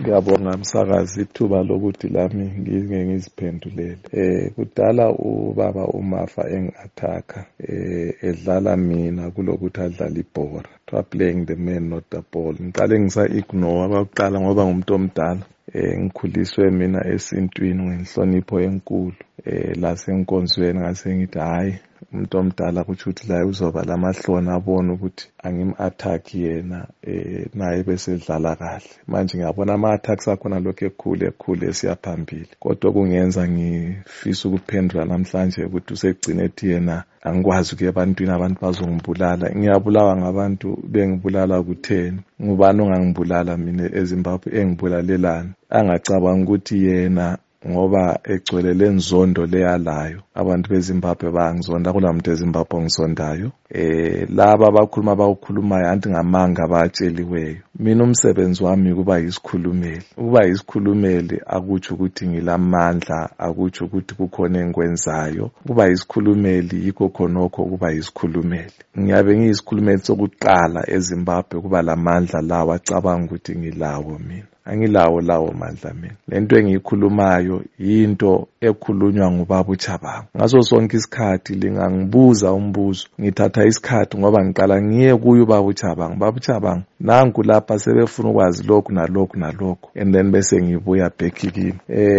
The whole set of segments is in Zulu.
Ngiyabonga msakazi ithuba lokuthi lami ngike ngiziphendulele. Kudala ubaba uMafa engi-attack edlala mina kulokuthi adlala ibhola. Kuthiwa playing the man not the ball. Ngiqale ngisa-ignore abakuqala ngoba ngumuntu omdala. Ngikhuliswe mina esintwini ngenhlonipho enkulu. La senkonzweni ngase ngithi hayi umuntu omdala kuthi uthi la uzoba lamahloni abone ukuthi angim-attack yena naye bese dlala kahle. Manje ngiyabona ama-attacks akhona lokho ekhule esiyaphambili. Kodwa kungenza ngifisa ukuphendula namhlanje ukuthi usegcine ethi yena angikwazi ukuya ebantwini abantu bazongibulala. Ngiyabulawa ngabantu bengibulala ku10. Ngubani ongangibulala mina eZimbabwe engibulalelani? Angacabanga ukuthi yena ngoba egcwele lenzondo leyalayo abantu beZimbabwe bangizonda kulamuntu eZimbabwe ongisondayo. Laba abakhuluma bakukhulumayo anti ngamanga batsheliweyo. Mina umsebenzi wami kuba yisikhulumeli. Ukuba yisikhulumeli akutsho ukuthi ngilamandla, akutsho ukuthi kukhona engikwenzayo. Kuba yisikhulumeli yikho khonokho kuba yisikhulumeli. Ngiyabe ngiyisikhulumeli sokuqala eZimbabwe kuba lamandla lawa acabanga ukuthi ngilawo mina. Angilawo lawo mandla mina. Lento engiyikhulumayo yinto ekhulunywa ngubaba uChabangu. Ngaso sonke isikhathi lingangibuza umbuzo ngithatha isikhathi ngoba ngiqala ngiye kuyo ubaba uChabangu. Baba uChabangu nanku lapha sebefuna ukwazi lokhu nalokhu nalokhu and then bese ngibuya back kini.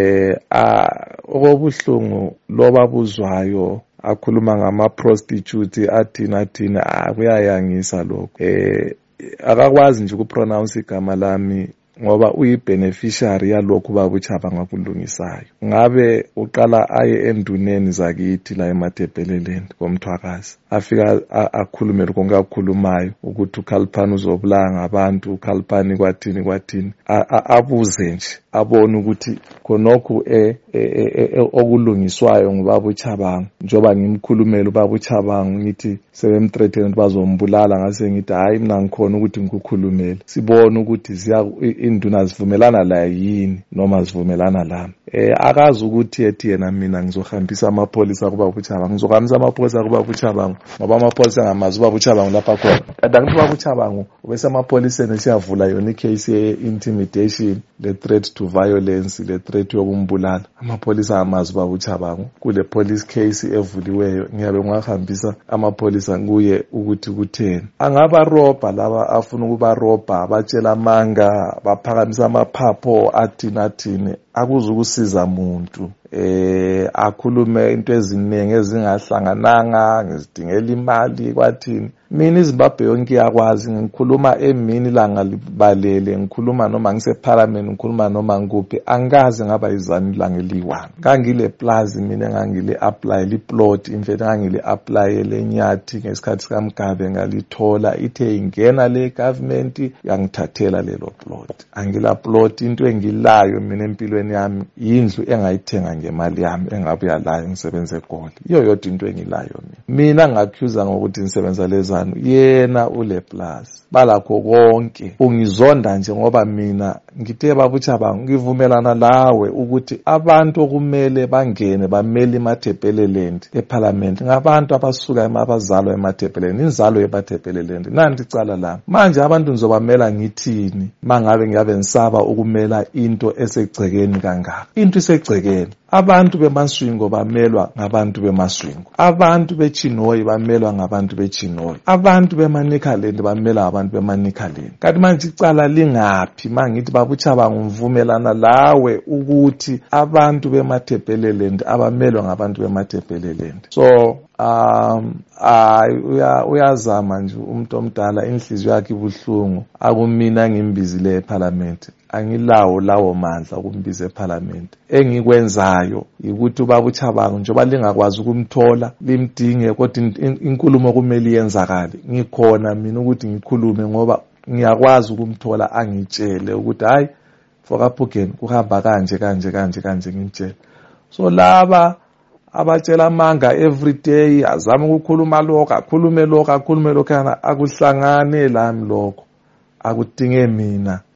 Okubuhlungu loba buzwayo akhuluma ngama prostitute athina kuyayangisa lokho. Akakwazi nje ukupronounce igama lami ngoba uyi-beneficiary yalokhu ubaba uChabangu akulungisayo. Ngabe uqala aye enduneni zakithi la eMathebheleleni koMthwakazi afika akhulume lokho ngakhulumayo ukuthi uKhaliphani uzobulanga ngabantu, uKhaliphani kwathini abuze nje abone ukuthi khonokho okulungiswayo ngubaba uChabangu. Njoba ngimkhulumela ubaba uChabangu ngithi sebemthreaten ukuthi bazombulala ngase ngithi hayi mina ngikhona ukuthi ngikukhulumele sibone ukuthi induna zivumelana la yini noma zivumelana lami. Akazi ukuthi ethi yena mina ngizohambisa amapholisa kuba uChabangu, ngizohambisa amapholisa kuba uChabangu ngoba amapholisa ngamazi uba uChabangu lapha khona. Kanti angithi uba uChabangu ubese amapholiseni siyavula yona icase ye-intimidation, le threat to violence, le threat yokumbulala. Amapholisa amazi uba uChabangu kule police case evuliweyo ngiyabe ngahambisa amapholisa kuye ukuthi kutheni. Angaba roba laba afuna ukuba roba abatshela amanga baphakamisa amaphapho athini akuzukusiza umuntu. Akhulume into eziningi ezingahlangananga ngizidingela imali kwathini. Mina iZimbabwe yonke iyakwazi ngikhuluma emini langa libalele, ngikhuluma noma ngiseparliament, ngikhuluma noma ngikuphi. Angikaze ngaba izani langa eliyi1. Ngangile plaza mina ngangile apply liplot, in fact ngangile apply leNyathi ngesikhathi sikaMgabe ngalithola. Ithe ingena le government yangithathela lelo plot. Angila plot into engilayo mina empilweni yami yindlu engayithenga ngemali yami engabuya la ngisebenze eGoli. Iyo yodwa into engilayo mina ngaccuse ngokuthi ngisebenza lezana yena ule plus balakho konke. Ungizonda nje ngoba mina ngithe baba uChabangu ngivumelana lawe ukuthi abantu okumele bangene bameli eMathebheleleni eParliament ngabantu abasuka abazalwa eMathebheleleni, inzalo yeMathebheleleni. Nanti icala lami manje abantu ngizobamela ngithini mangabe ngiyabe ngisaba ukumela into esegcekeni kangaka. Into isegcekeni. Abantu beMaswingo bamelwa ngabantu beMaswingo. Abantu beChinoyi bamelwa ngabantu beChinoyi. Abantu beManicaland bamelwa ngabantu beManicaland. Kanti manje icala lingaphi mangithi baba uChabangu ngivumelana lawe ukuthi abantu beMathebheleleni abamelwa ngabantu beMathebheleleni. So uyazama nje umuntu omdala inhliziyo yakhe ibuhlungu. Akumina ngimbizile eParliament. Angilawo lawo mandla ukumbiza eParliament. Engikwenzayo ukuthi ubaba uChabangu njoba lingakwazi ukumthola limdinge kodwa inkulumo kumele iyenzakale. Ngikhona mina ukuthi ngikhulume ngoba ngiyakwazi ukumthola angitshele ukuthi hayi Fokaphugeni kuhamba kanje ngimtshela. So laba abatshela amanga every day azama ukukhuluma lokho akhulume lokho akuhlangane lami lokho akudinge mina.